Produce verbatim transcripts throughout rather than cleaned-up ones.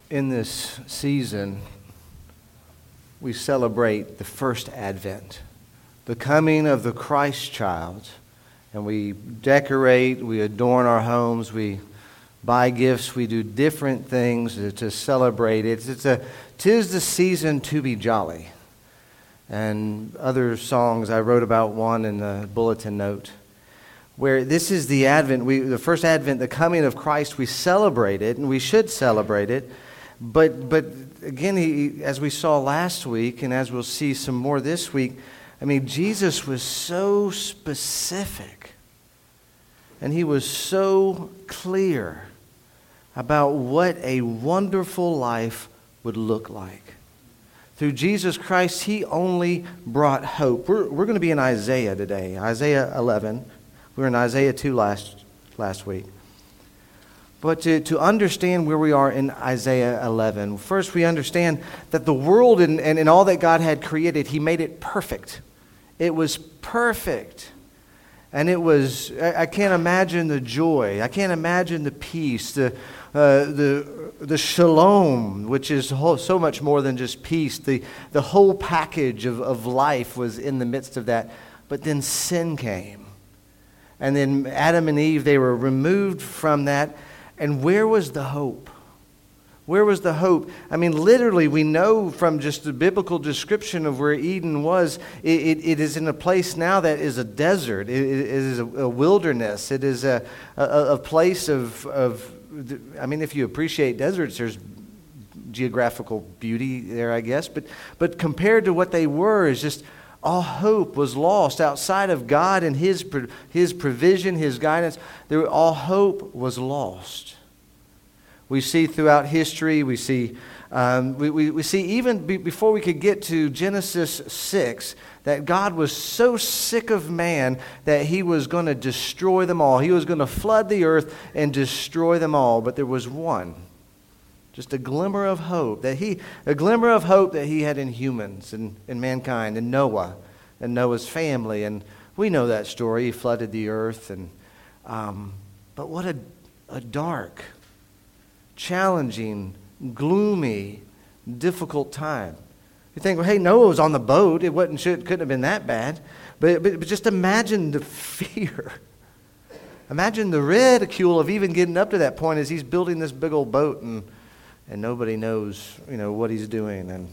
in this season, we celebrate the first Advent, the coming of the Christ child, and we decorate, we adorn our homes, we buy gifts, we do different things to, to celebrate it. It's a, 'tis the season to be jolly. And other songs, I wrote about one in the bulletin note, where this is the Advent, we, the first Advent, the coming of Christ, we celebrate it, and we should celebrate it. But but again, he, as we saw last week, and as we'll see some more this week, I mean, Jesus was so specific, and he was so clear about what a wonderful life would look like. Through Jesus Christ, he only brought hope. We're, we're going to be in Isaiah today, Isaiah eleven. We were in Isaiah two last, last week. But to, to understand where we are in Isaiah eleven, first we understand that the world and, and, and all that God had created, he made it perfect. It was perfect. And it was, I, I can't imagine the joy. I can't imagine the peace, the, uh, the, the shalom, which is whole, so much more than just peace. The, the whole package of, of life was in the midst of that. But then sin came. And then Adam and Eve, they were removed from that. And where was the hope? Where was the hope? I mean, literally, we know from just the biblical description of where Eden was, it, it, it is in a place now that is a desert. It, it is a, a wilderness. It is a, a, a place of, of, I mean, if you appreciate deserts, there's geographical beauty there, I guess. But, but compared to what they were, is just all hope was lost outside of God and His His provision, His guidance. There, all hope was lost. We see throughout history. We see um, we, we we see even be, before we could get to Genesis six that God was so sick of man that He was going to destroy them all. He was going to flood the earth and destroy them all. But there was one. Just a glimmer of hope that he, a glimmer of hope that he had in humans and in mankind, and Noah, and Noah's family, and we know that story. He flooded the earth, and um, but what a a dark, challenging, gloomy, difficult time. You think, well, hey, Noah was on the boat. It wasn't, should, couldn't have been that bad, but, but but just imagine the fear. Imagine the ridicule of even getting up to that point as he's building this big old boat and. And nobody knows, you know, what he's doing, and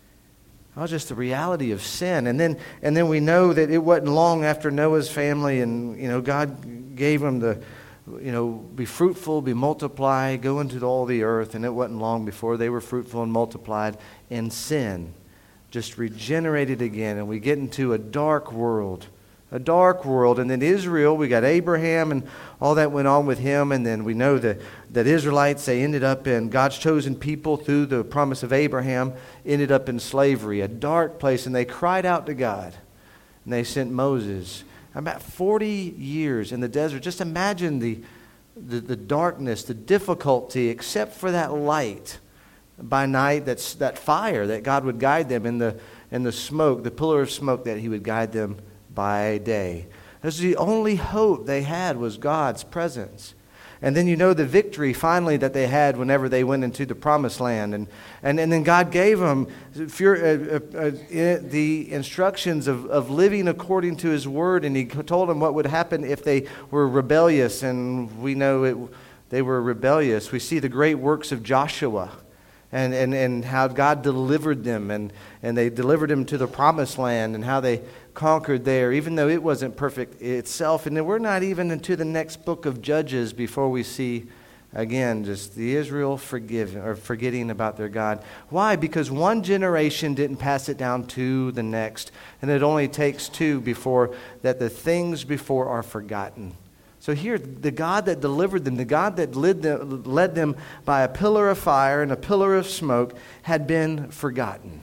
oh, just the reality of sin. And then, and then we know that it wasn't long after Noah's family, and you know, God gave them the, you know, be fruitful, be multiply, go into all the earth. And it wasn't long before they were fruitful and multiplied, and sin just regenerated again, and we get into a dark world. A dark world. And then Israel, we got Abraham and all that went on with him. And then we know that, that Israelites, they ended up in God's chosen people through the promise of Abraham, ended up in slavery, a dark place. And they cried out to God. And they sent Moses. About forty years in the desert. Just imagine the, the, the darkness, the difficulty, except for that light by night, that's that fire that God would guide them, in the, in the smoke, the pillar of smoke that He would guide them by day. That's the only hope they had, was God's presence. And then you know the victory finally that they had whenever they went into the promised land. And and, and then God gave them uh, uh, uh, the instructions of, of living according to His word. And He told them what would happen if they were rebellious. And we know it, they were rebellious. We see the great works of Joshua. And, and, and how God delivered them, and, and they delivered them to the promised land, and how they conquered there, even though it wasn't perfect itself. And then we're not even into the next book of Judges before we see, again, just the Israel forgiving, or forgetting about their God. Why? Because one generation didn't pass it down to the next, and it only takes two before that the things before are forgotten. So here, the God that delivered them, the God that led them, led them by a pillar of fire and a pillar of smoke, had been forgotten.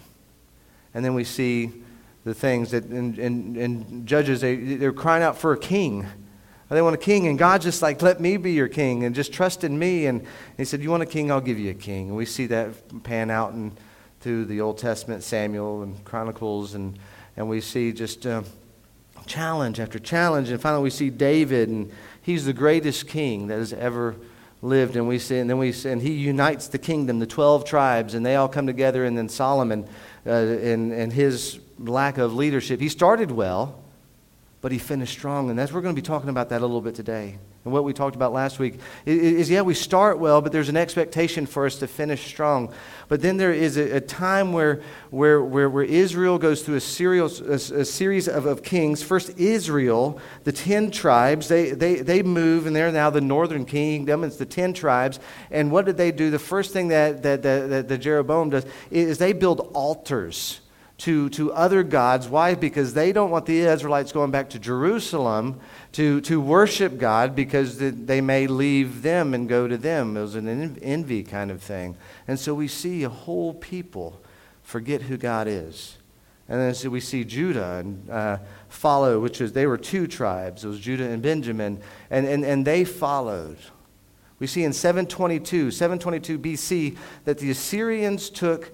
And then we see the things that in, in, in Judges, they, they're crying out for a king. They want a king, and God's just like, let me be your king, and just trust in me. And He said, you want a king, I'll give you a king. And we see that pan out in, through the Old Testament, Samuel and Chronicles, and, and we see just uh, challenge after challenge. And finally we see David, and he's the greatest king that has ever lived, and we see, and then we see, and he unites the kingdom, the twelve tribes, and they all come together. And then Solomon, uh, and and his lack of leadership, he started well, but he finished strong, and that's we're going to be talking about that a little bit today. And what we talked about last week is, is yeah, we start well, but there's an expectation for us to finish strong. But then there is a, a time where where, where where Israel goes through a, serial, a, a series of, of kings. First, Israel, the ten tribes, they, they, they move, and they're now the northern kingdom. It's the ten tribes. And what did they do? The first thing that, that, that, that, that Jeroboam does is they build altars to, to other gods. Why? Because they don't want the Israelites going back to Jerusalem to, to worship God, because they may leave them and go to them. It was an envy kind of thing. And so we see a whole people forget who God is. And then so we see Judah and uh, follow, which was, they were two tribes. It was Judah and Benjamin. And, and, and they followed. We see in seven twenty-two, seven twenty-two B C, that the Assyrians took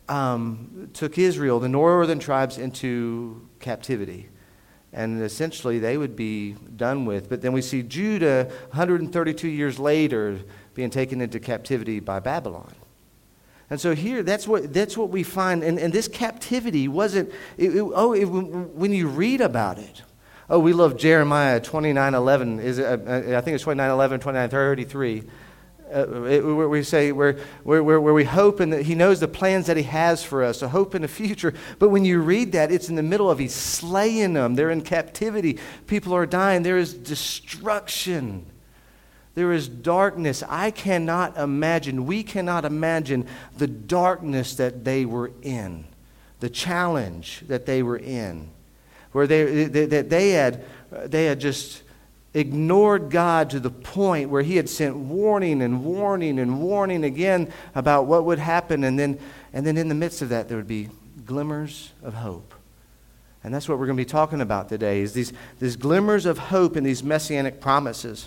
Um, took Israel, the northern tribes, into captivity. And essentially they would be done with. But then we see Judah, one hundred thirty-two years later, being taken into captivity by Babylon. And so here, that's what that's what we find. And, and this captivity wasn't, it, it, oh, it, when you read about it, oh, we love Jeremiah twenty-nine eleven. Is it, I think it's twenty-nine eleven, twenty-nine thirty-three. Uh, it, where we say where, where, where, where we hope, and that he knows the plans that he has for us, a hope in the future. But when you read that, it's in the middle of he's slaying them. They're in captivity. People are dying. There is destruction. There is darkness. I cannot imagine, we cannot imagine the darkness that they were in, the challenge that they were in, where they that they, they had they had just ignored God to the point where he had sent warning and warning and warning again about what would happen. And then, and then in the midst of that, there would be glimmers of hope. And that's what we're going to be talking about today, is these, these glimmers of hope and these messianic promises.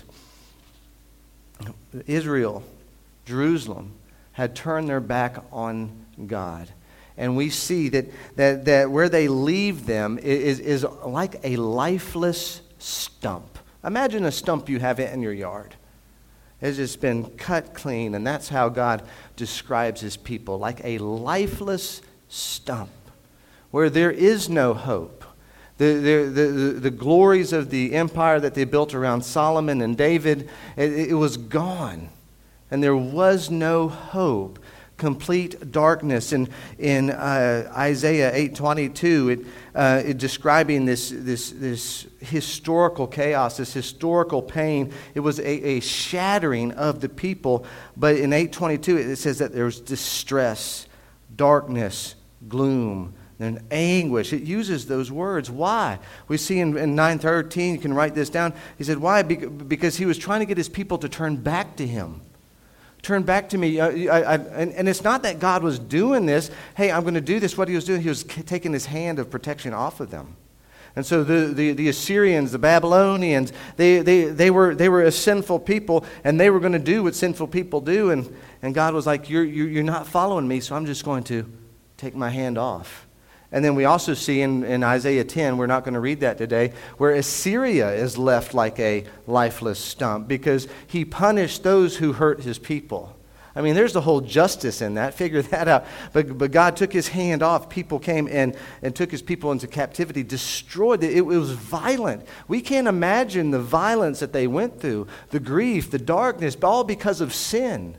Israel, Jerusalem, had turned their back on God. And we see that, that, that where they leave them is, is like a lifeless stump. Imagine a stump you have in your yard. It's just been cut clean, and that's how God describes his people, like a lifeless stump, where there is no hope. The, the, the, the glories of the empire that they built around Solomon and David, it, it was gone, and there was no hope. Complete darkness. In in uh, Isaiah eight twenty-two, it, uh, it describing this this this historical chaos, this historical pain. It was a, a shattering of the people. But in eight twenty-two, it says that there was distress, darkness, gloom, and anguish. It uses those words. Why? We see in, in nine thirteen. You can write this down. He said, "Why? Because he was trying to get his people to turn back to him." Turn back to me. I, I, I, and, and it's not that God was doing this. Hey, I'm going to do this. What he was doing, he was taking his hand of protection off of them. And so the, the, the Assyrians, the Babylonians, they, they, they, were, they were a sinful people, and they were going to do what sinful people do. And, and God was like, you're, you're, you're not following me, so I'm just going to take my hand off. And then we also see in, in Isaiah ten, we're not going to read that today, where Assyria is left like a lifeless stump because he punished those who hurt his people. I mean, there's the whole justice in that. Figure that out. But, but God took his hand off. People came and, and took his people into captivity, destroyed it. It, it was violent. We can't imagine the violence that they went through, the grief, the darkness, all because of sin.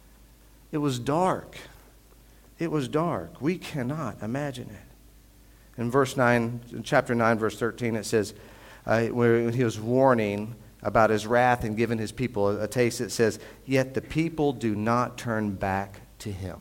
It was dark. It was dark. We cannot imagine it. In verse nine, in chapter nine, verse thirteen, it says, uh, where he was warning about his wrath and giving his people a, a taste, it says, "Yet the people do not turn back to him."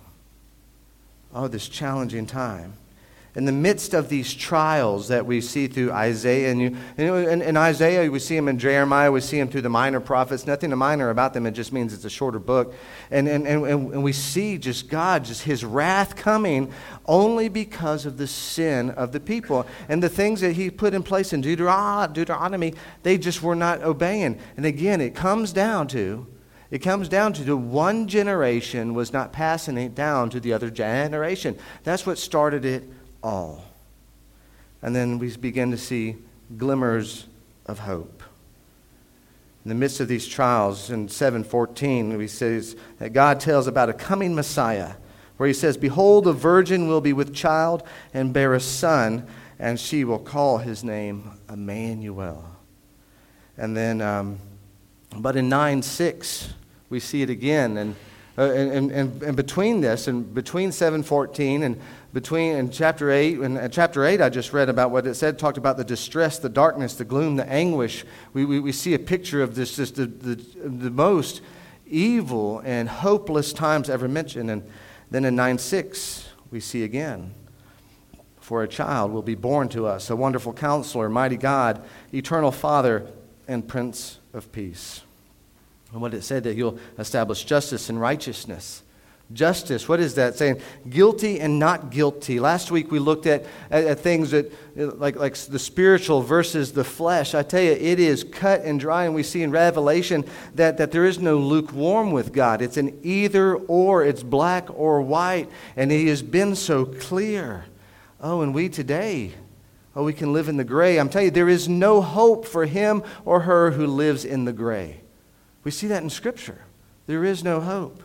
Oh, this challenging time. In the midst of these trials that we see through Isaiah, and you, you know, in, in Isaiah, we see him in Jeremiah, we see him through the minor prophets. Nothing minor about them, it just means it's a shorter book. And, and, and, and we see just God, just his wrath coming only because of the sin of the people. And the things that he put in place in Deuteronomy, they just were not obeying. And again, it comes down to, it comes down to the one generation was not passing it down to the other generation. That's what started it all. And then we begin to see glimmers of hope. In the midst of these trials, in seven fourteen, we says that God tells about a coming Messiah, where he says, "Behold, a virgin will be with child and bear a son, and she will call his name Emmanuel." And then, um, but in nine six, we see it again, and uh, and, and and between this and between seven fourteen and between in chapter eight, and uh, chapter eight, I just read about what it said, talked about the distress, the darkness, the gloom, the anguish. We we, we see a picture of this, just the, the the most evil and hopeless times ever mentioned. And then in nine six, we see again, "For a child will be born to us, a wonderful counselor, mighty God, eternal Father, and Prince of Peace." And what it said, that you'll establish justice and righteousness. Justice, what is that saying? Guilty and not guilty. Last week we looked at, at, at things that, like, like the spiritual versus the flesh. I tell you, it is cut and dry, and we see in Revelation that, that there is no lukewarm with God. It's an either or, it's black or white, and He has been so clear. Oh, and we today, oh, we can live in the gray. I'm telling you, there is no hope for him or her who lives in the gray. We see that in Scripture. There is no hope.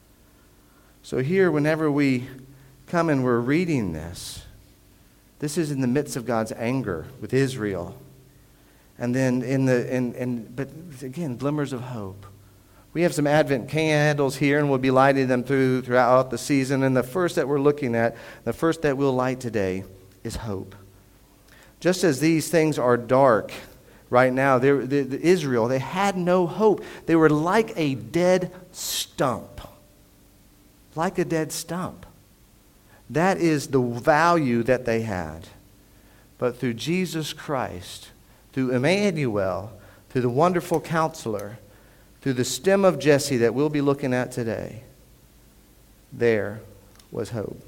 So here, whenever we come and we're reading this, this is in the midst of God's anger with Israel. And then in the, in, in, but again, glimmers of hope. We have some Advent candles here, and we'll be lighting them through throughout the season. And the first that we're looking at, the first that we'll light today, is hope. Just as these things are dark right now, the, the Israel, they had no hope. They were like a dead stump. Like a dead stump. That is the value that they had. But through Jesus Christ, through Emmanuel, through the wonderful counselor, through the stem of Jesse that we'll be looking at today, there was hope.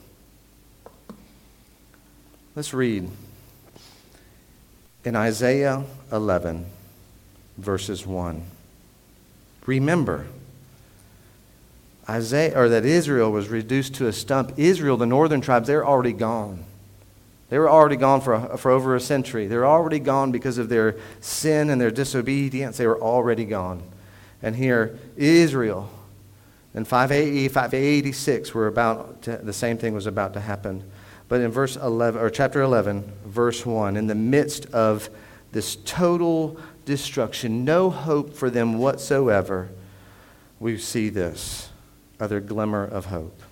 Let's read in Isaiah eleven, verses one. Remember, Isaiah, or that Israel was reduced to a stump. Israel, the northern tribes, they're already gone. They were already gone for, a, for over a century. They're already gone because of their sin and their disobedience. They were already gone. And here, Israel, in five eighty, five eighty-six, were about to, the same thing was about to happen. But in verse eleven, or chapter eleven, verse one, in the midst of this total destruction, no hope for them whatsoever, we see this other glimmer of hope.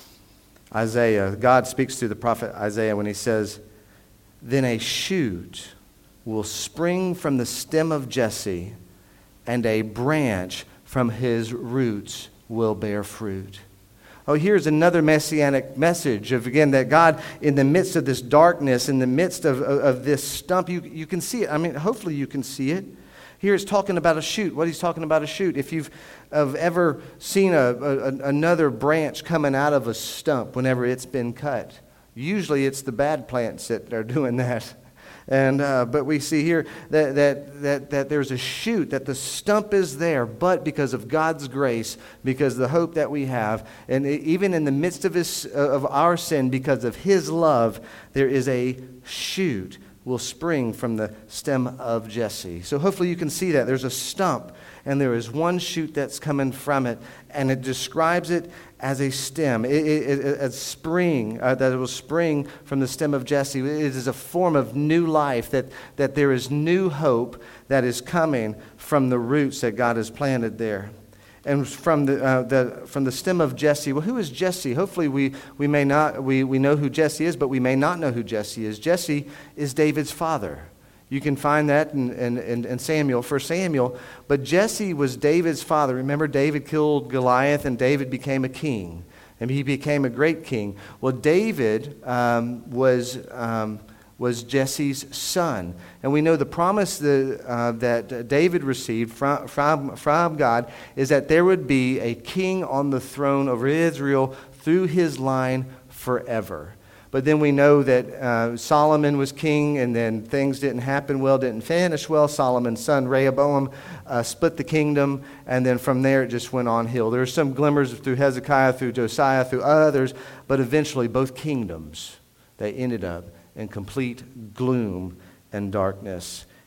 Isaiah, God speaks through the prophet Isaiah when he says, "Then a shoot will spring from the stem of Jesse, and a branch from his roots will bear fruit." Oh, here's another messianic message of, again, that God, in the midst of this darkness, in the midst of, of, of this stump, you, you can see it. I mean, hopefully you can see it. Here it's talking about a shoot. What he's talking about a shoot. If you've have ever seen a, a, another branch coming out of a stump whenever it's been cut, usually it's the bad plants that are doing that. And uh, but we see here that, that that that there's a shoot, that the stump is there, but because of God's grace, because of the hope that we have, and even in the midst of his of our sin, because of His love, there is a shoot will spring from the stem of Jesse. So hopefully you can see that there's a stump, and there is one shoot that's coming from it, and it describes it as a stem, it, it, it, a spring, uh, that it will spring from the stem of Jesse. It is a form of new life, that, that there is new hope that is coming from the roots that God has planted there. And from the, uh, the from the stem of Jesse. Well, who is Jesse? Hopefully we, we may not, we, we know who Jesse is, but we may not know who Jesse is. Jesse is David's father. You can find that in, in, in Samuel, First Samuel. But Jesse was David's father. Remember, David killed Goliath, and David became a king. And he became a great king. Well, David um, was... Um, was Jesse's son. And we know the promise that, uh, that David received from, from, from God is that there would be a king on the throne over Israel through his line forever. But then we know that uh, Solomon was king, and then things didn't happen well, didn't finish well. Solomon's son Rehoboam uh, split the kingdom, and then from there it just went on hill. There are some glimmers through Hezekiah, through Josiah, through others, but eventually both kingdoms, they ended up in complete gloom and darkness.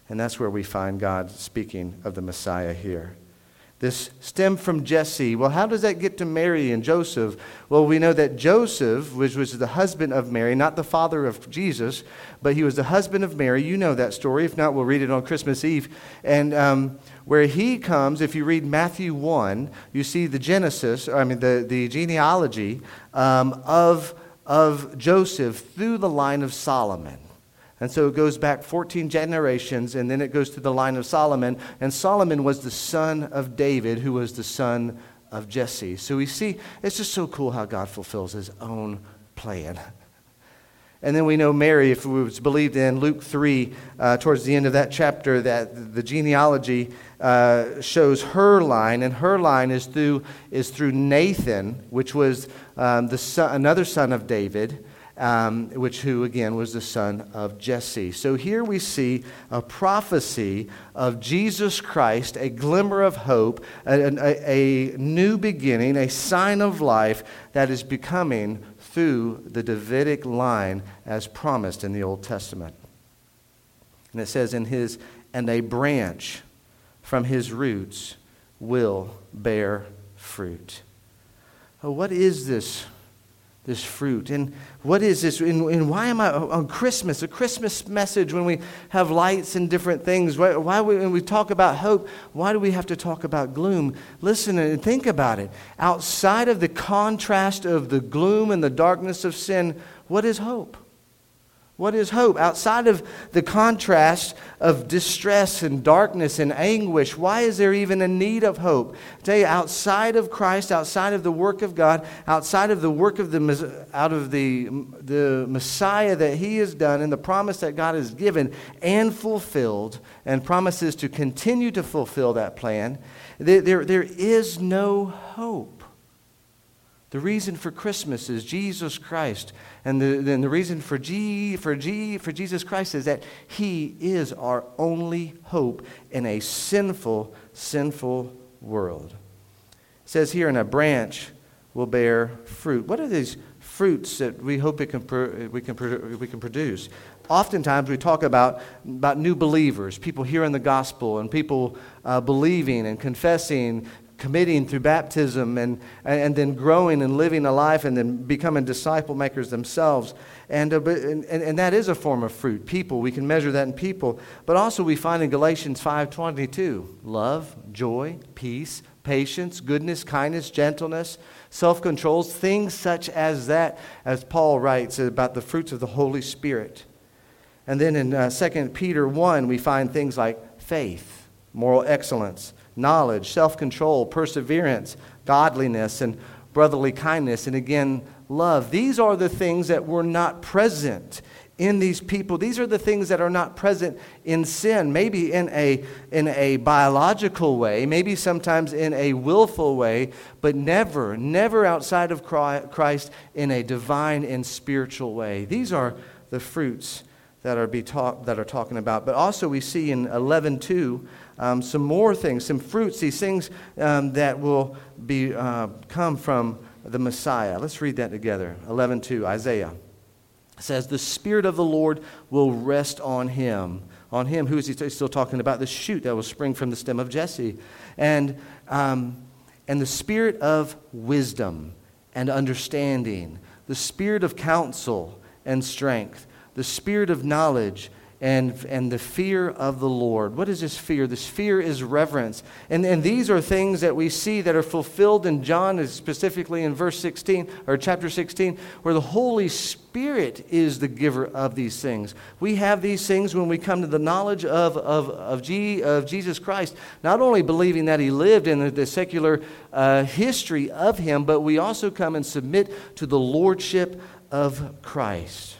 And that's where we find God speaking of the Messiah here. This stem from Jesse. Well, how does that get to Mary and Joseph? Well, we know that Joseph, which was the husband of Mary, not the father of Jesus, but he was the husband of Mary. You know that story. If not, we'll read it on Christmas Eve. And um, where he comes, if you read Matthew one, you see the Genesis, I mean the, the genealogy um, of, of Joseph through the line of Solomon. And so it goes back fourteen generations, and then it goes to the line of Solomon. And Solomon was the son of David, who was the son of Jesse. So we see, it's just so cool how God fulfills his own plan. And then we know Mary, if it was believed in Luke three, uh, towards the end of that chapter, that the genealogy uh, shows her line, and her line is through is through Nathan, which was um, the son, another son of David. Um, which who again was the son of Jesse. So here we see a prophecy of Jesus Christ, a glimmer of hope, a, a, a new beginning, a sign of life that is becoming through the Davidic line as promised in the Old Testament. And it says in his, and a branch from his roots will bear fruit. Oh, what is this? This fruit. And what is this? And, and why am I on Christmas, a Christmas message when we have lights and different things? Why, why we, when we talk about hope, why do we have to talk about gloom? Listen and think about it. Outside of the contrast of the gloom and the darkness of sin, what is hope? What is hope? Outside of the contrast of distress and darkness and anguish, why is there even a need of hope? I tell you, outside of Christ, outside of the work of God, outside of the work of the out of the the Messiah that He has done and the promise that God has given and fulfilled, and promises to continue to fulfill that plan, there there, there is no hope. The reason for Christmas is Jesus Christ. And the, then the reason for, G, for, G, for Jesus Christ is that He is our only hope in a sinful, sinful world. It says here, and a branch will bear fruit. What are these fruits that we hope it can, we, can, we can produce? Oftentimes we talk about, about new believers, people hearing the gospel and people uh, believing and confessing, committing through baptism, and and then growing and living a life and then becoming disciple makers themselves. And, uh, and, and that is a form of fruit. People, we can measure that in people. But also we find in Galatians five twenty-two, love, joy, peace, patience, goodness, kindness, gentleness, self-control, things such as that, as Paul writes about the fruits of the Holy Spirit. And then in uh, Second Peter one, we find things like faith, moral excellence, knowledge, self-control, perseverance, godliness, and brotherly kindness, and again, love. These are the things that were not present in these people. These are the things that are not present in sin, maybe in a, in a biological way, maybe sometimes in a willful way, but never, never outside of Christ in a divine and spiritual way. These are the fruits that are be talk, that are talking about. But also we see in eleven two um, some more things, some fruits, these things um, that will be uh, come from the Messiah. Let's read that together. eleven two, Isaiah says, the Spirit of the Lord will rest on him. On him, who is he He's still talking about? The shoot that will spring from the stem of Jesse. And, um, and the Spirit of wisdom and understanding, the Spirit of counsel and strength, the Spirit of knowledge and, and the fear of the Lord. What is this fear? This fear is reverence. And, and these are things that we see that are fulfilled in John, specifically in verse sixteen, or chapter sixteen, where the Holy Spirit is the giver of these things. We have these things when we come to the knowledge of, of, of, G, of Jesus Christ, not only believing that He lived in the, the secular uh, history of Him, but we also come and submit to the Lordship of Christ.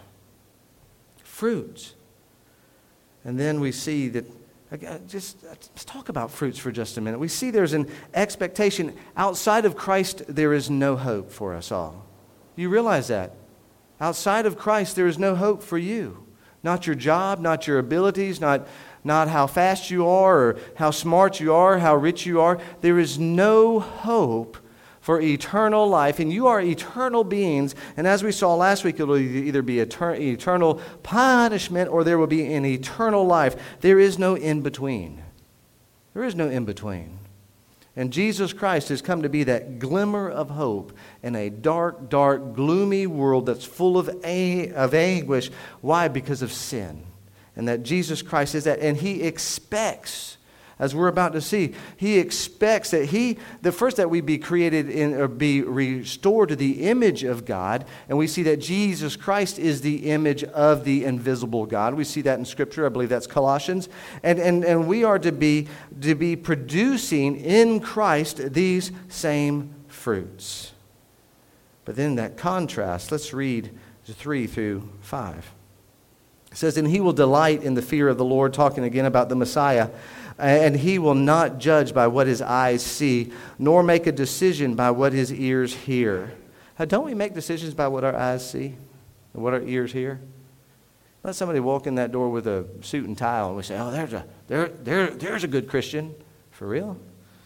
Fruits. And then we see that, just let's talk about fruits for just a minute. We see there's an expectation. Outside of Christ, there is no hope for us all. Do you realize that? Outside of Christ, there is no hope for you. Not your job, not your abilities, not, not how fast you are or how smart you are, how rich you are. There is no hope for eternal life, and you are eternal beings. And as we saw last week, it will either be etern- eternal punishment or there will be an eternal life. There is no in-between. There is no in-between. And Jesus Christ has come to be that glimmer of hope in a dark, dark, gloomy world that's full of, a- of anguish. Why? Because of sin. And that Jesus Christ is that. And He expects, as we're about to see, He expects that He, the first that we be created in, or be restored to the image of God. And we see that Jesus Christ is the image of the invisible God. We see that in Scripture. I believe that's Colossians. And, and, and we are to be, to be producing in Christ these same fruits. But then that contrast, let's read three through five. It says, and he will delight in the fear of the Lord, talking again about the Messiah. And he will not judge by what his eyes see, nor make a decision by what his ears hear. Now, don't we make decisions by what our eyes see and what our ears hear? Let somebody walk in that door with a suit and tie on, and we say, oh, there's a, there, there, there's a good Christian. For real?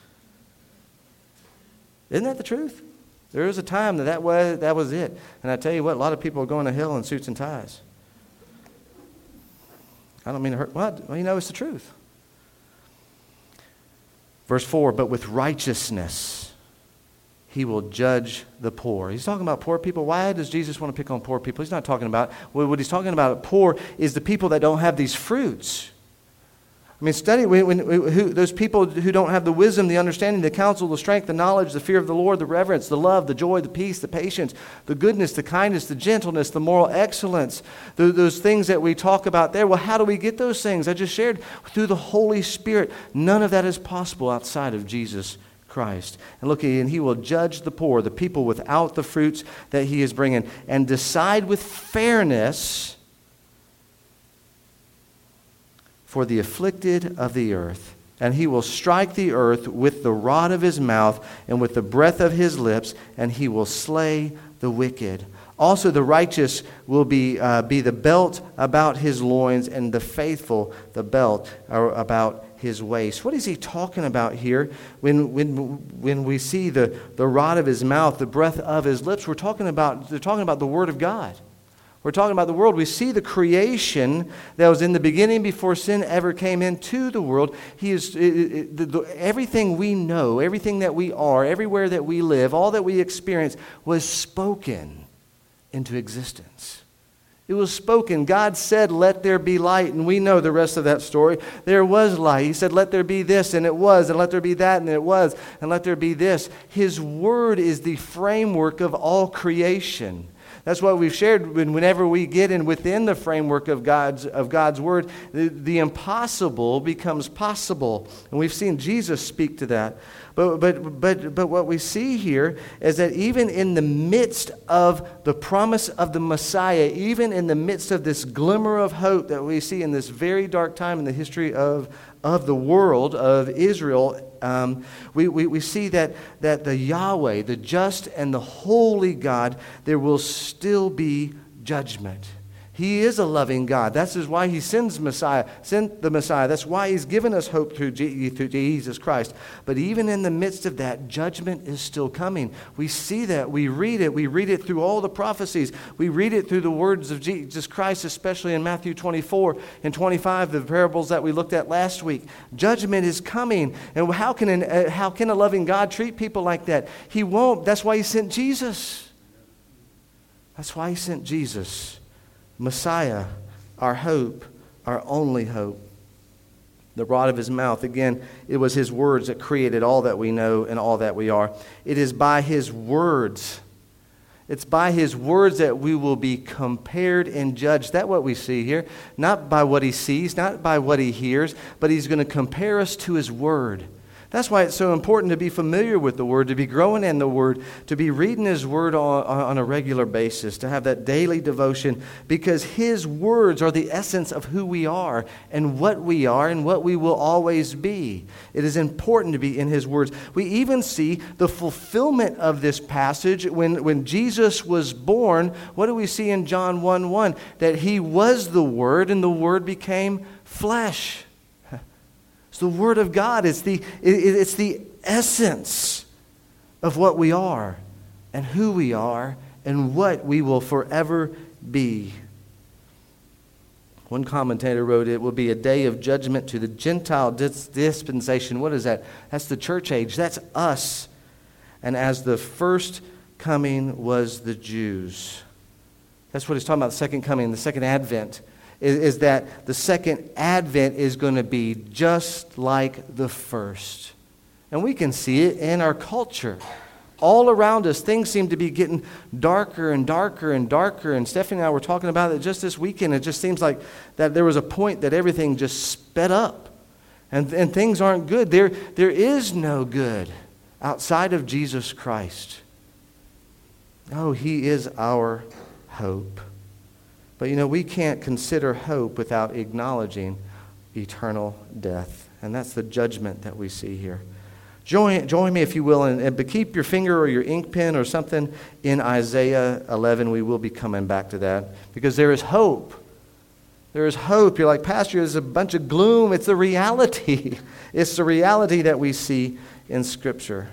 Isn't that the truth? There was a time that that was, that was it. And I tell you what, a lot of people are going to hell in suits and ties. I don't mean to hurt. Well, you know, it's the truth. Verse four, but with righteousness he will judge the poor. He's talking about poor people. Why does Jesus want to pick on poor people? He's not talking about, well, what he's talking about poor is the people that don't have these fruits. I mean, study when, when, who, those people who don't have the wisdom, the understanding, the counsel, the strength, the knowledge, the fear of the Lord, the reverence, the love, the joy, the peace, the patience, the goodness, the kindness, the gentleness, the moral excellence, the, those things that we talk about there. Well, how do we get those things? I just shared through the Holy Spirit. None of that is possible outside of Jesus Christ. And look, and he will judge the poor, the people without the fruits that he is bringing, and decide with fairness for the afflicted of the earth. And he will strike the earth with the rod of his mouth and with the breath of his lips, and he will slay the wicked. Also the righteous will be, uh, be the belt about his loins, and the faithful the belt about his waist. What is he talking about here? When, when, when we see the, the rod of his mouth, the breath of his lips, we're talking about, they're talking about the Word of God. We're talking about the world. We see the creation that was in the beginning before sin ever came into the world. He is it, it, the, the, everything we know, everything that we are, everywhere that we live, all that we experience was spoken into existence. It was spoken. God said, let there be light, and we know the rest of that story. There was light. He said, let there be this, and it was, and let there be that, and it was, and let there be this. His word is the framework of all creation. That's what we've shared. Whenever we get in within the framework of God's of God's word, the, the impossible becomes possible, and we've seen Jesus speak to that. But but but but what we see here is that even in the midst of the promise of the Messiah, even in the midst of this glimmer of hope that we see in this very dark time in the history of of the world of Israel. Um, we, we, we see that, that the Yahweh, the just and the holy God, there will still be judgment. He is a loving God. That's why he sends Messiah, sent the Messiah. That's why he's given us hope through, G, through Jesus Christ. But even in the midst of that, judgment is still coming. We see that. We read it. We read it through all the prophecies. We read it through the words of Jesus Christ, especially in Matthew twenty-four and twenty-five, the parables that we looked at last week. Judgment is coming. And how can, an, uh, how can a loving God treat people like that? He won't. That's why he sent Jesus. That's why he sent Jesus. Messiah, our hope, our only hope. The rod of his mouth, again, it was his words that created all that we know and all that we are. It is by his words. It's by his words that we will be compared and judged. That's what we see here. Not by what he sees, not by what he hears, but he's going to compare us to his word. That's why it's so important to be familiar with the Word, to be growing in the Word, to be reading His Word on, on a regular basis, to have that daily devotion, because His words are the essence of who we are and what we are and what we will always be. It is important to be in His words. We even see the fulfillment of this passage when, when Jesus was born. What do we see in John one one? That He was the Word and the Word became flesh. It's the Word of God. It's the, it, it's the essence of what we are and who we are and what we will forever be. One commentator wrote, it will be a day of judgment to the Gentile dis- dispensation. What is that? That's the church age. That's us. And as the first coming was the Jews. That's what he's talking about, the second coming, the second advent. Is, is that the second advent is going to be just like the first. And we can see it in our culture. All around us, things seem to be getting darker and darker and darker. And Stephanie and I were talking about it just this weekend. It just seems like that there was a point that everything just sped up. And, and things aren't good. There, there is no good outside of Jesus Christ. Oh, He is our hope. But you know, we can't consider hope without acknowledging eternal death. And that's the judgment that we see here. Join, join me, if you will, and, and but keep your finger or your ink pen or something in Isaiah eleven. We will be coming back to that because there is hope. There is hope. You're like, Pastor, there's a bunch of gloom. It's the reality. It's the reality that we see in Scripture.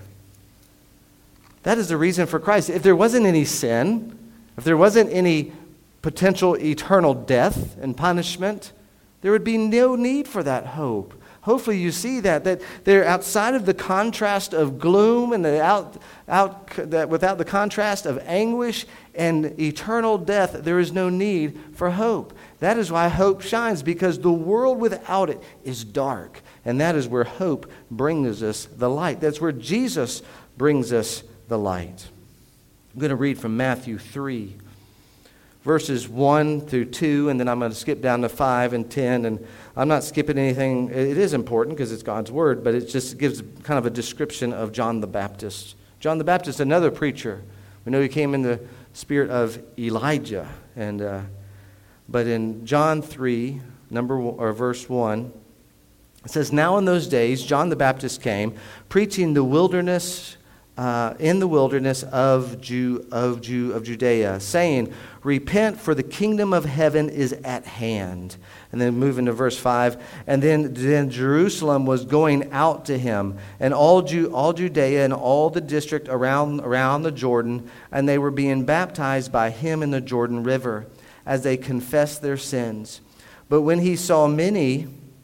That is the reason for Christ. If there wasn't any sin, if there wasn't any potential eternal death and punishment, there would be no need for that hope. Hopefully you see that, that they're outside of the contrast of gloom and the out, out, that without the contrast of anguish and eternal death, there is no need for hope. That is why hope shines, because the world without it is dark. And that is where hope brings us the light. That's where Jesus brings us the light. I'm going to read from Matthew three. Verses one through two, and then I'm going to skip down to five and ten. And I'm not skipping anything. It is important because it's God's Word, but it just gives kind of a description of John the Baptist. John the Baptist, another preacher. We know he came in the spirit of Elijah. And uh, but in John three, number or verse one, it says, "Now in those days John the Baptist came, preaching the wilderness Uh, in the wilderness of Jew, of Jew, of Judea, saying, repent, for the kingdom of heaven is at hand." And then moving to verse five, and then, then Jerusalem was going out to him, and all Ju, all Judea and all the district around around the Jordan, and they were being baptized by him in the Jordan River, as they confessed their sins. But when he saw many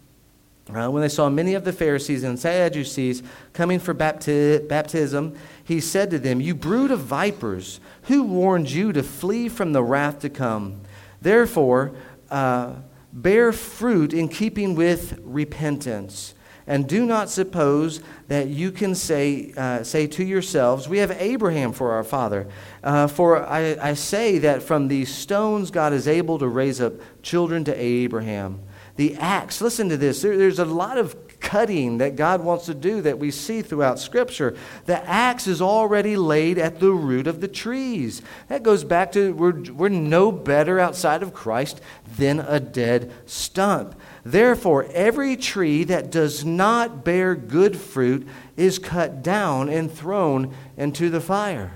Uh, when they saw many of the Pharisees and Sadducees coming for bapti- baptism, he said to them, "You brood of vipers, who warned you to flee from the wrath to come? Therefore, uh, bear fruit in keeping with repentance. And do not suppose that you can say uh, say to yourselves, 'We have Abraham for our father.' Uh, for I, I say that from these stones God is able to raise up children to Abraham. The axe," listen to this, there, there's a lot of cutting that God wants to do that we see throughout Scripture. The axe is already laid at the root of the trees. That goes back to we're, we're no better outside of Christ than a dead stump. Therefore, every tree that does not bear good fruit is cut down and thrown into the fire.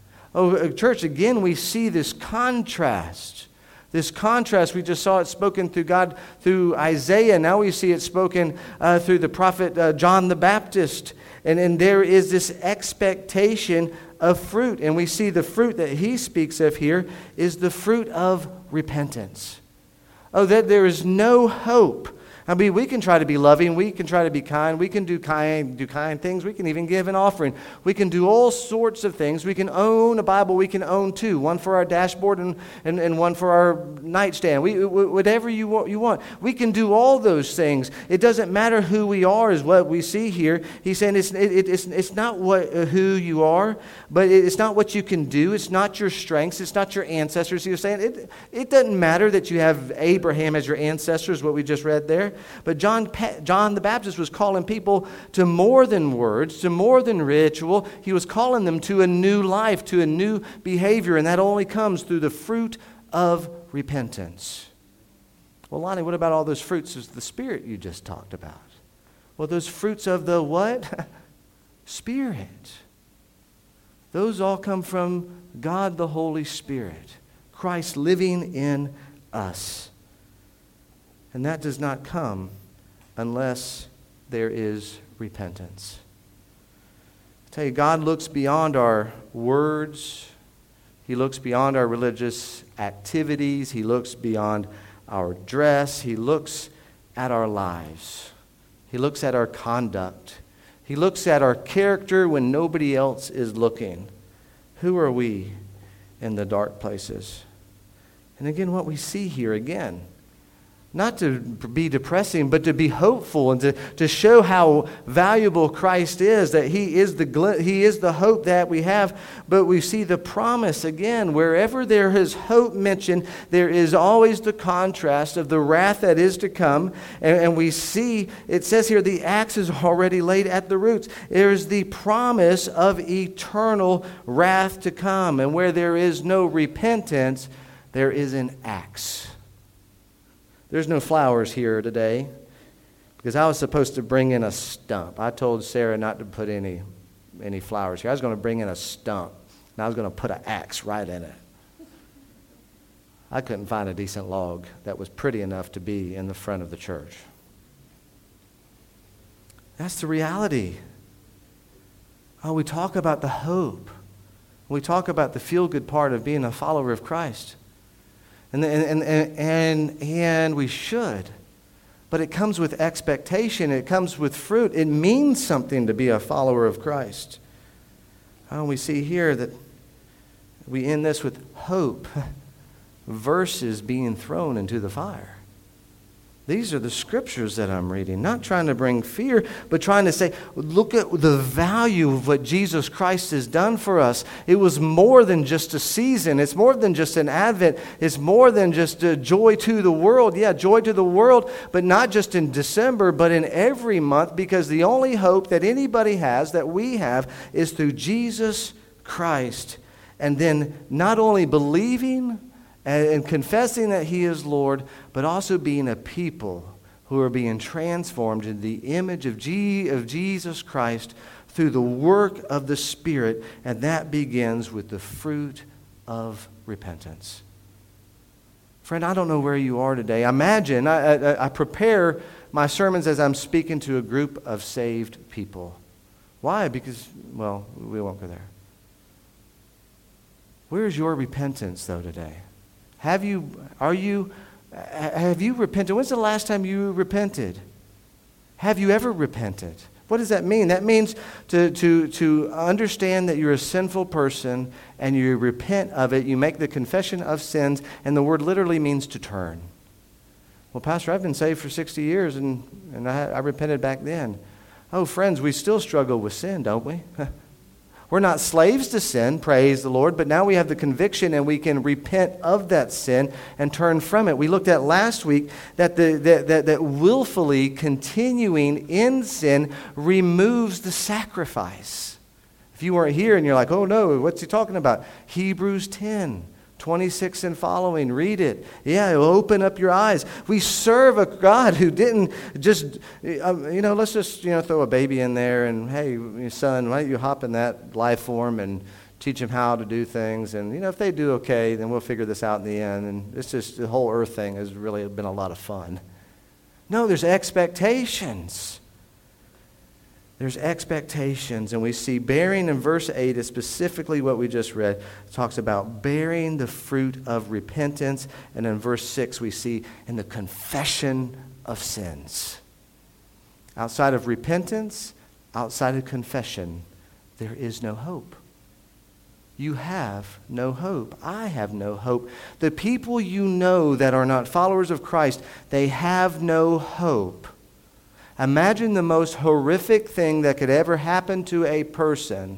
Oh, church, again, we see this contrast. This contrast, we just saw it spoken through God, through Isaiah. Now we see it spoken uh, through the prophet uh, John the Baptist. And, and there is this expectation of fruit. And we see the fruit that he speaks of here is the fruit of repentance. Oh, that there is no hope. I mean, we can try to be loving. We can try to be kind. We can do kind, do kind things. We can even give an offering. We can do all sorts of things. We can own a Bible. We can own two, one for our dashboard and, and, and one for our nightstand. We, whatever you want, you want. We can do all those things. It doesn't matter who we are, is what we see here. He's saying it's it, it's it's not what uh, who you are, but it's not what you can do. It's not your strengths. It's not your ancestors. He was saying it. It doesn't matter that you have Abraham as your ancestors. What we just read there. But John, John the Baptist was calling people to more than words, to more than ritual. He was calling them to a new life, to a new behavior, and that only comes through the fruit of repentance. Well, Lonnie, what about all those fruits of the Spirit you just talked about? Well, those fruits of the what? Spirit. Those all come from God the Holy Spirit, Christ living in us. And that does not come unless there is repentance. tell you, God looks beyond our words. He looks beyond our religious activities. He looks beyond our dress. He looks at our lives. He looks at our conduct. He looks at our character when nobody else is looking. Who are we in the dark places? And again, what we see here again, not to be depressing, but to be hopeful and to, to show how valuable Christ is, that He is the gl- He is the hope that we have. But we see the promise again. Wherever there is hope mentioned, there is always the contrast of the wrath that is to come. And, and we see, it says here, the axe is already laid at the roots. There is the promise of eternal wrath to come. And where there is no repentance, there is an axe. There's no flowers here today because I was supposed to bring in a stump. I told Sarah not to put any any flowers here. I was going to bring in a stump, and I was going to put an axe right in it. I couldn't find a decent log that was pretty enough to be in the front of the church. That's the reality. Oh, we talk about the hope. We talk about the feel-good part of being a follower of Christ. And, and, and, and, and we should. But it comes with expectation. It comes with fruit. It means something to be a follower of Christ. Oh, we see here that we end this with hope versus being thrown into the fire. These are the scriptures that I'm reading, not trying to bring fear, but trying to say, look at the value of what Jesus Christ has done for us. It was more than just a season. It's more than just an Advent. It's more than just a joy to the world. Yeah, joy to the world, but not just in December, but in every month, because the only hope that anybody has, that we have, is through Jesus Christ. And then not only believing and confessing that He is Lord, but also being a people who are being transformed into the image of, G- of Jesus Christ through the work of the Spirit, and that begins with the fruit of repentance. Friend, I don't know where you are today. Imagine, I, I, I prepare my sermons as I'm speaking to a group of saved people. Why? Because, well, we won't go there. Where is your repentance, though, today? Have you, are you, have you repented? When's the last time you repented? Have you ever repented? What does that mean? That means to, to, to understand that you're a sinful person and you repent of it. You make the confession of sins, and the word literally means to turn. Well, Pastor, I've been saved for sixty years and, and I, I repented back then. Oh, friends, we still struggle with sin, don't we? We're not slaves to sin, praise the Lord, but now we have the conviction and we can repent of that sin and turn from it. We looked at last week that the that, that, that willfully continuing in sin removes the sacrifice. If you weren't here and you're like, oh no, what's he talking about? Hebrews ten. twenty-six and following, read it. Yeah, it'll open up your eyes. We serve a God who didn't just, you know, let's just, you know, throw a baby in there and, hey, son, why don't you hop in that life form and teach them how to do things. And, you know, if they do okay, then we'll figure this out in the end. And it's just, the whole earth thing has really been a lot of fun. No, there's expectations. There's expectations, and we see bearing in verse eight is specifically what we just read. It talks about bearing the fruit of repentance, and in verse six we see in the confession of sins. Outside of repentance, outside of confession, there is no hope. You have no hope. I have no hope. The people you know that are not followers of Christ, they have no hope. Imagine the most horrific thing that could ever happen to a person,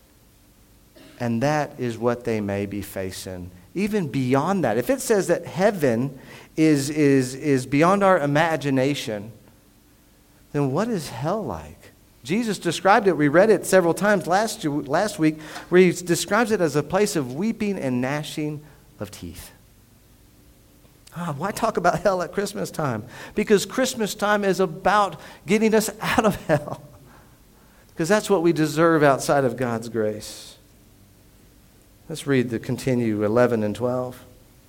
and that is what they may be facing. Even beyond that, if it says that heaven is, is, is beyond our imagination, then what is hell like? Jesus described it. We read it several times last, last week, where He describes it as a place of weeping and gnashing of teeth. Ah, why talk about hell at Christmas time? Because Christmas time is about getting us out of hell. Because that's what we deserve outside of God's grace. Let's read the continue eleven and twelve.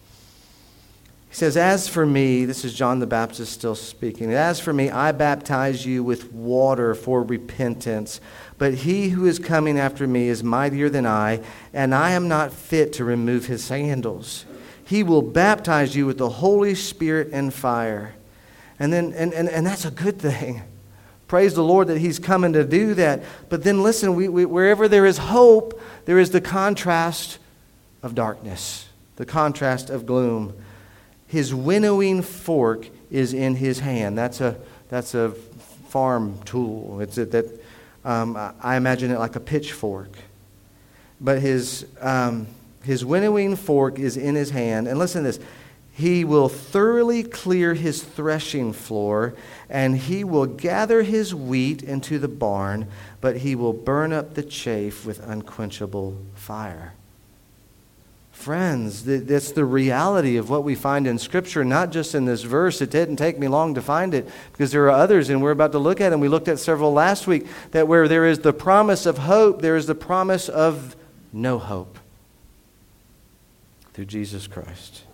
He says, as for me, this is John the Baptist still speaking. As for me, I baptize you with water for repentance. But he who is coming after me is mightier than I, and I am not fit to remove his sandals. He will baptize you with the Holy Spirit and fire. And then, and, and, and that's a good thing. Praise the Lord that he's coming to do that. But then listen, we, we, wherever there is hope, there is the contrast of darkness, the contrast of gloom. His winnowing fork is in his hand. That's a that's a farm tool. It's a, that um, I imagine it like a pitchfork. But his um, his winnowing fork is in his hand. And listen to this. He will thoroughly clear his threshing floor, and he will gather his wheat into the barn, but he will burn up the chaff with unquenchable fire. Friends, that's the reality of what we find in Scripture, not just in this verse. It didn't take me long to find it, because there are others, and we're about to look at them. We looked at several last week, that where there is the promise of hope, there is the promise of no hope through Jesus Christ.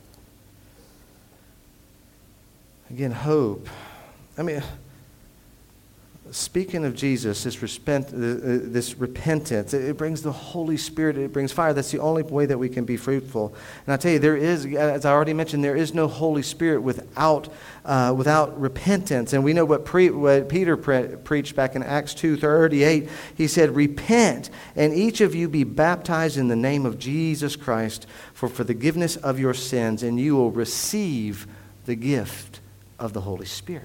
Again, hope. I mean, speaking of Jesus, this, respent, this repentance, it brings the Holy Spirit, it brings fire. That's the only way that we can be fruitful. And I tell you, there is, as I already mentioned, there is no Holy Spirit without uh, without repentance. And we know what, pre, what Peter pre- preached back in Acts two thirty-eight. He said, "Repent, and each of you be baptized in the name of Jesus Christ for forgiveness of your sins, and you will receive the gift of the Holy Spirit."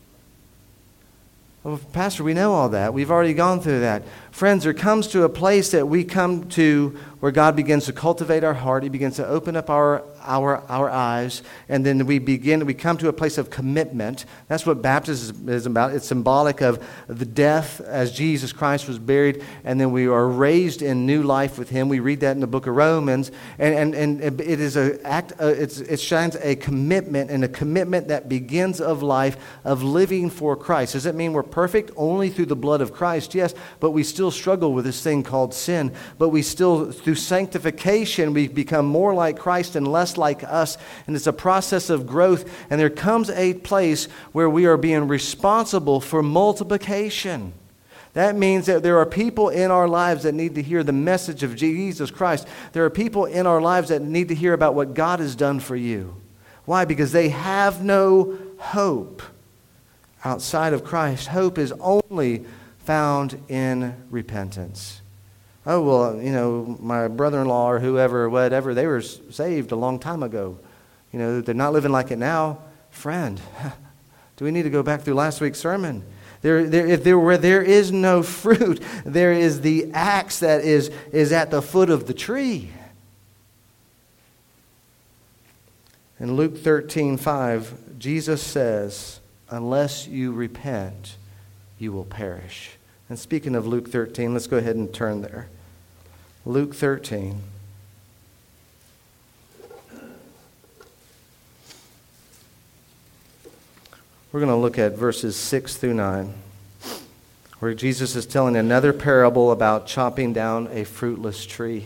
Well, Pastor, we know all that. We've already gone through that. Friends, there comes to a place that we come to where God begins to cultivate our heart. He begins to open up our our our eyes, and then we begin. We come to a place of commitment. That's what baptism is about. It's symbolic of the death as Jesus Christ was buried, and then we are raised in new life with Him. We read that in the book of Romans, and and, and it is a act. Uh, it's it shines a commitment, and a commitment that begins of life of living for Christ. Does it mean we're perfect? Only through the blood of Christ, yes, but we still struggle with this thing called sin. But we still, through sanctification, we become more like Christ and less like us. And it's a process of growth. And there comes a place where we are being responsible for multiplication. That means that there are people in our lives that need to hear the message of Jesus Christ. There are people in our lives that need to hear about what God has done for you. Why? Because they have no hope outside of Christ. Hope is only found in repentance. Oh, well, you know, my brother-in-law or whoever, or whatever, they were saved a long time ago. You know, they're not living like it now. Friend, do we need to go back through last week's sermon? There, there, if there where there is no fruit, there is the axe that is, is at the foot of the tree. In Luke thirteen five, Jesus says, "Unless you repent, you will perish." And speaking of Luke thirteen, let's go ahead and turn there. Luke thirteen. We're going to look at verses six through nine, where Jesus is telling another parable about chopping down a fruitless tree.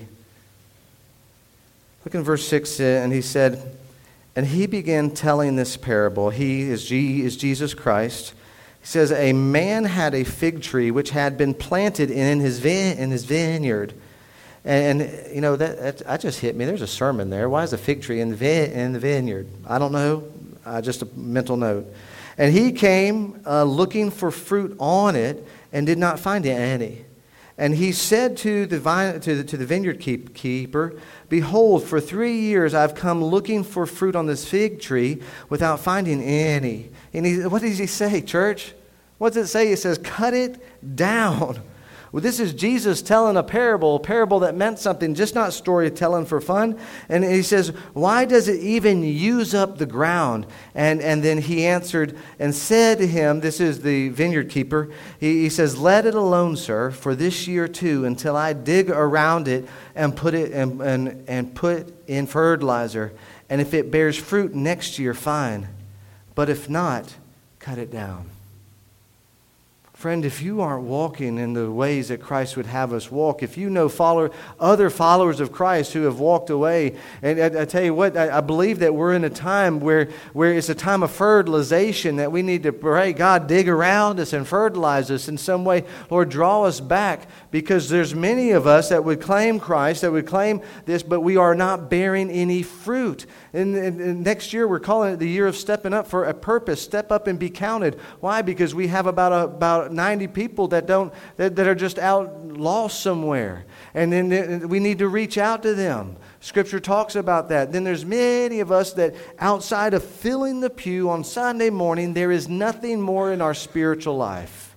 Look in verse six, and he said, "And he began telling this parable." He is, G, is Jesus Christ. He says, "A man had a fig tree which had been planted in his vine, in his vineyard." And, and you know, that, that, that just hit me. There's a sermon there. Why is a fig tree in the, vine, in the vineyard? I don't know. Uh, just a mental note. "And he came uh, looking for fruit on it and did not find any. And he said to the vine, to the, to the vineyard keep, keeper, 'Behold, for three years I've come looking for fruit on this fig tree without finding any.'" And he, what does he say, church? What does it say? It says, "Cut it down." Well, this is Jesus telling a parable, a parable that meant something, just not storytelling for fun. And he says, "Why does it even use up the ground?" And, and then he answered and said to him, this is the vineyard keeper, he, he says, "Let it alone, sir, for this year too, until I dig around it and put it and, and, and put in fertilizer. And if it bears fruit next year, fine. But if not, cut it down." Friend, if you aren't walking in the ways that Christ would have us walk, if you know follower, other followers of Christ who have walked away, and I, I tell you what, I, I believe that we're in a time where, where it's a time of fertilization, that we need to pray, God, dig around us and fertilize us in some way. Lord, draw us back, because there's many of us that would claim Christ, that would claim this, but we are not bearing any fruit. And, and, and next year, we're calling it the year of stepping up for a purpose. Step up and be counted. Why? Because we have about a, about ninety people that don't that, that are just out lost somewhere, and then we need to reach out to them. Scripture talks about that. Then there's many of us that outside of filling the pew on Sunday morning, there is nothing more in our spiritual life.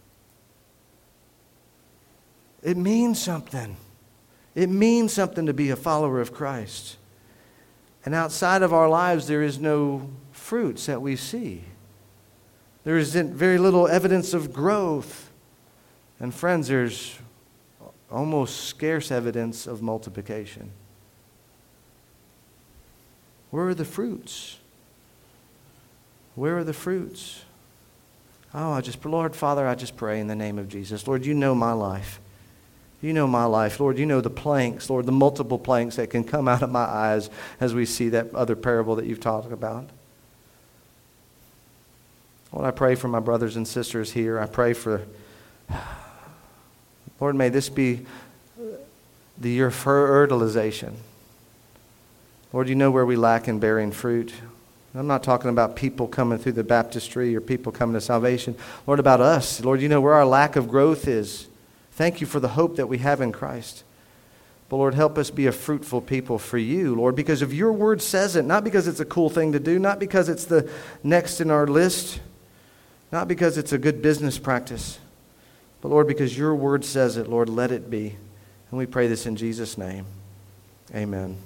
It means something. It means something to be a follower of Christ. And outside of our lives, there is no fruits that we see. There is very little evidence of growth. And friends, there's almost scarce evidence of multiplication. Where are the fruits? Where are the fruits? Oh, I just, Lord, Father, I just pray in the name of Jesus. Lord, you know my life. You know my life. Lord, you know the planks, Lord, the multiple planks that can come out of my eyes as we see that other parable that you've talked about. Lord, I pray for my brothers and sisters here. I pray for, Lord, may this be the year of fertilization. Lord, you know where we lack in bearing fruit. I'm not talking about people coming through the baptistry or people coming to salvation. Lord, about us. Lord, you know where our lack of growth is. Thank you for the hope that we have in Christ. But Lord, help us be a fruitful people for you, Lord, because of your word says it, not because it's a cool thing to do, not because it's the next in our list, not because it's a good business practice, but Lord, because your word says it, Lord, let it be. And we pray this in Jesus' name. Amen.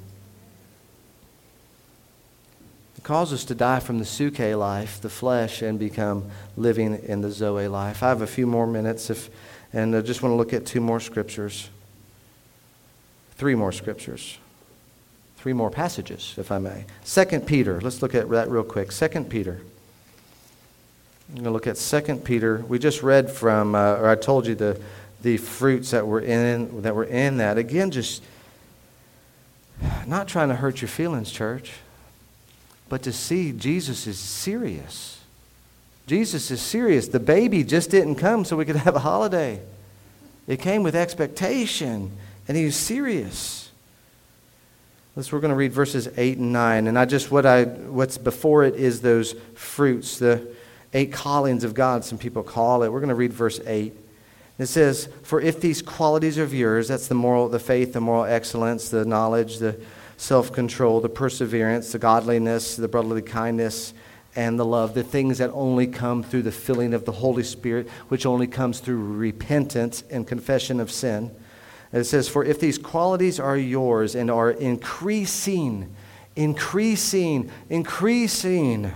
It calls us to die from the suke life, the flesh, and become living in the Zoe life. I have a few more minutes, if, and I just want to look at two more scriptures. Three more scriptures. Three more passages, if I may. Second Peter. Let's look at that real quick. Second Peter. I'm going to look at Second Peter. We just read from, uh, or I told you the the fruits that were in that were in that. Again, just not trying to hurt your feelings, church, but to see Jesus is serious. Jesus is serious. The baby just didn't come so we could have a holiday. It came with expectation, and he was serious. Let's, we're going to read verses eight and nine, and I just what I what's before it is those fruits, the eight callings of God, some people call it. We're going to read verse eight. It says, "For if these qualities of yours," that's the moral, the faith, the moral excellence, the knowledge, the self-control, the perseverance, the godliness, the brotherly kindness, and the love, the things that only come through the filling of the Holy Spirit, which only comes through repentance and confession of sin. And it says, "For if these qualities are yours and are increasing, increasing, increasing,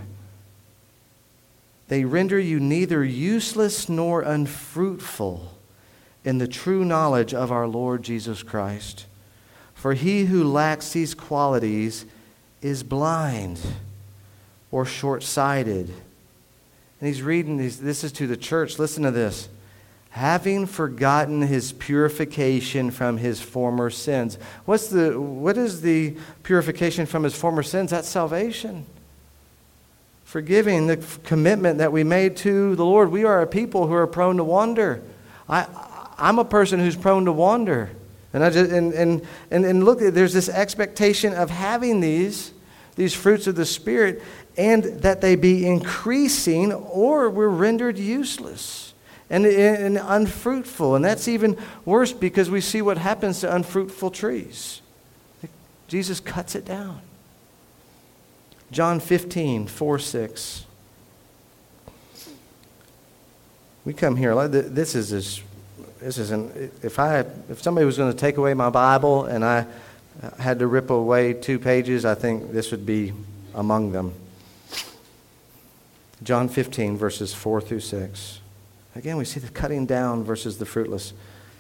they render you neither useless nor unfruitful in the true knowledge of our Lord Jesus Christ. For he who lacks these qualities is blind or short-sighted." And he's reading these. This is to the church. Listen to this. "Having forgotten his purification from his former sins." What's the, what is the purification from his former sins? That's salvation. Forgiving the commitment that we made to the Lord. We are a people who are prone to wander. I, I'm a person who's prone to wander. And I just and and and, and look, there's this expectation of having these, these fruits of the Spirit, and that they be increasing, or we're rendered useless and, and unfruitful. And that's even worse because we see what happens to unfruitful trees. Jesus cuts it down. John fifteen, four, six. We come here. This is as, this is an, if I if somebody was going to take away my Bible and I had to rip away two pages, I think this would be among them. John fifteen, verses four through six. Again, we see the cutting down versus the fruitless.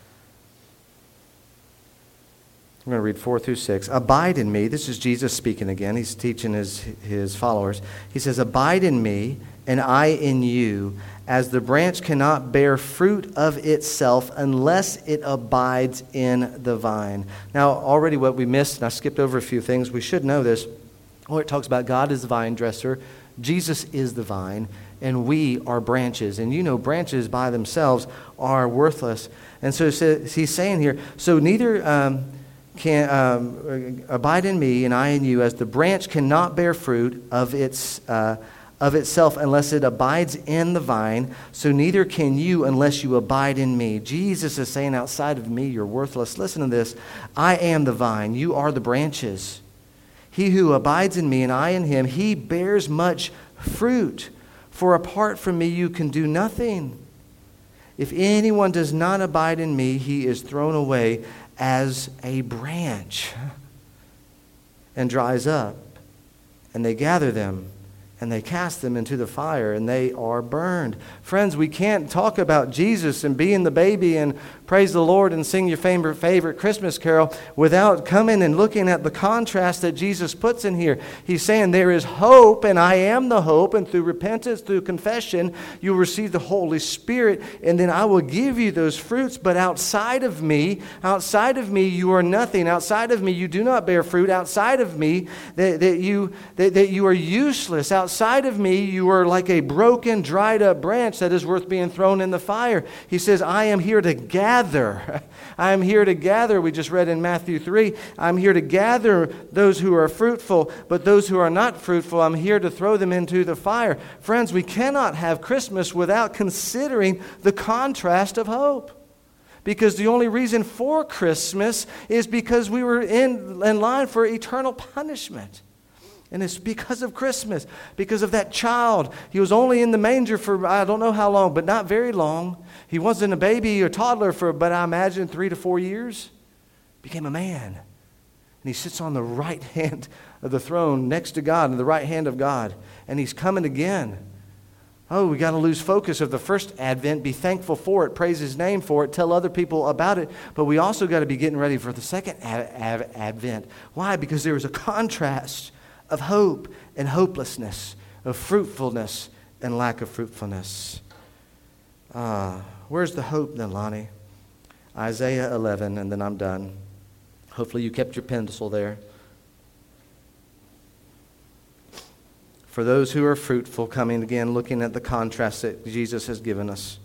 I'm going to read four through six. "Abide in me." This is Jesus speaking again. He's teaching his, his followers. He says, "Abide in me, and I in you, as the branch cannot bear fruit of itself unless it abides in the vine. Now, already what we missed, and I skipped over a few things, we should know this, where it talks about God is the vine dresser, Jesus is the vine, and we are branches. And you know, branches by themselves are worthless. And so he's saying here, so neither um, can um, abide in me and I in you, as the branch cannot bear fruit of its uh, of itself unless it abides in the vine, so neither can you unless you abide in me. Jesus is saying, outside of me, you're worthless. Listen to this. I am the vine. You are the branches. He who abides in me and I in him, he bears much fruit. For apart from me, you can do nothing. If anyone does not abide in me, he is thrown away as a branch and dries up. And they gather them and they cast them into the fire, and they are burned. Friends, we can't talk about Jesus and being the baby and praise the Lord and sing your favorite, favorite Christmas carol without coming and looking at the contrast that Jesus puts in here. He's saying there is hope, and I am the hope, and through repentance, through confession, you'll receive the Holy Spirit, and then I will give you those fruits. But outside of me, outside of me, you are nothing. Outside of me, you do not bear fruit. Outside of me, that, that, you, that, that you are useless. Outside of me, you are like a broken, dried up branch that is worth being thrown in the fire. He says, I am here to gather. I am here to gather. We just read in Matthew three, I'm here to gather those who are fruitful, but those who are not fruitful, I'm here to throw them into the fire. Friends, we cannot have Christmas without considering the contrast of hope. Because the only reason for Christmas is because we were in, in line for eternal punishment. And it's because of Christmas, because of that child. He was only in the manger for I don't know how long, but not very long. He wasn't a baby or toddler for, but I imagine, three to four years. Became a man. And he sits on the right hand of the throne next to God, in the right hand of God. And he's coming again. Oh, we got to lose focus of the first Advent, be thankful for it, praise his name for it, tell other people about it. But we also got to be getting ready for the second ad- ad- Advent. Why? Because there is a contrast of hope and hopelessness, of fruitfulness and lack of fruitfulness. Ah, where's the hope then, Lonnie? Isaiah eleven, and then I'm done. Hopefully you kept your pencil there. For those who are fruitful, coming again, looking at the contrast that Jesus has given us.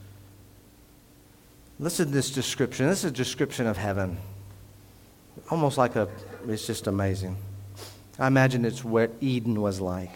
Listen to this description. This is a description of heaven. Almost like a, it's just amazing. I imagine it's what Eden was like.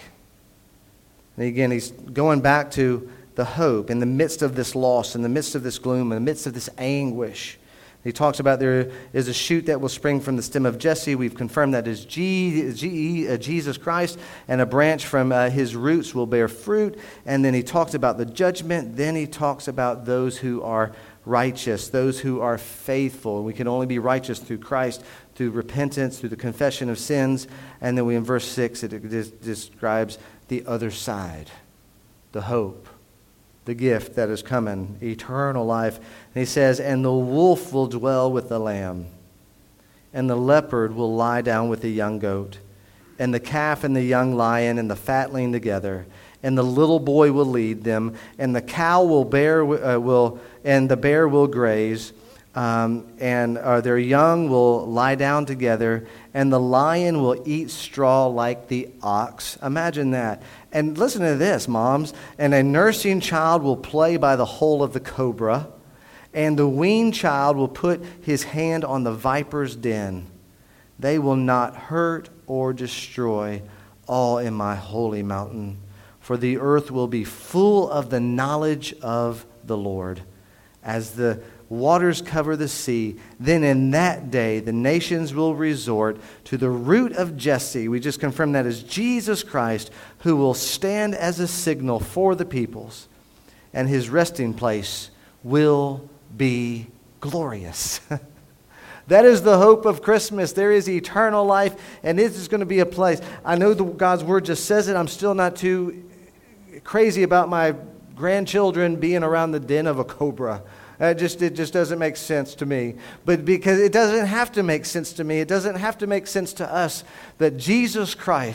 And again, he's going back to the hope in the midst of this loss, in the midst of this gloom, in the midst of this anguish. He talks about there is a shoot that will spring from the stem of Jesse. We've confirmed that is G, G, uh, Jesus Christ, and a branch from uh, his roots will bear fruit. And then he talks about the judgment. Then he talks about those who are righteous, those who are faithful. We can only be righteous through Christ, through repentance, through the confession of sins. And then we, in verse six, it, it describes the other side, the hope, the gift that is coming, eternal life. And he says, and the wolf will dwell with the lamb, and the leopard will lie down with the young goat, and the calf and the young lion and the fatling together, and the little boy will lead them, and the cow will bear uh, will and the bear will graze, um, and uh, their young will lie down together, and the lion will eat straw like the ox. Imagine that. And listen to this, moms. And a nursing child will play by the hole of the cobra, and the weaned child will put his hand on the viper's den. They will not hurt or destroy all in my holy mountain, for the earth will be full of the knowledge of the Lord. As the waters cover the sea, then in that day the nations will resort to the root of Jesse. We just confirmed that as Jesus Christ, who will stand as a signal for the peoples, and his resting place will be glorious. That is the hope of Christmas. There is eternal life, and this is going to be a place. I know the, God's word just says it. I'm still not too crazy about my grandchildren being around the den of a cobra. It just, it just doesn't make sense to me. But because it doesn't have to make sense to me, it doesn't have to make sense to us that Jesus Christ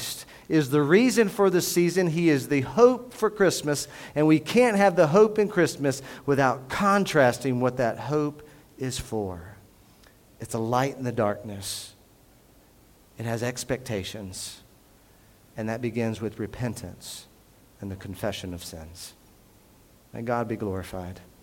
is the reason for the season. He is the hope for Christmas, and we can't have the hope in Christmas without contrasting what that hope is for. It's a light in the darkness. It has expectations, and that begins with repentance and the confession of sins. May God be glorified.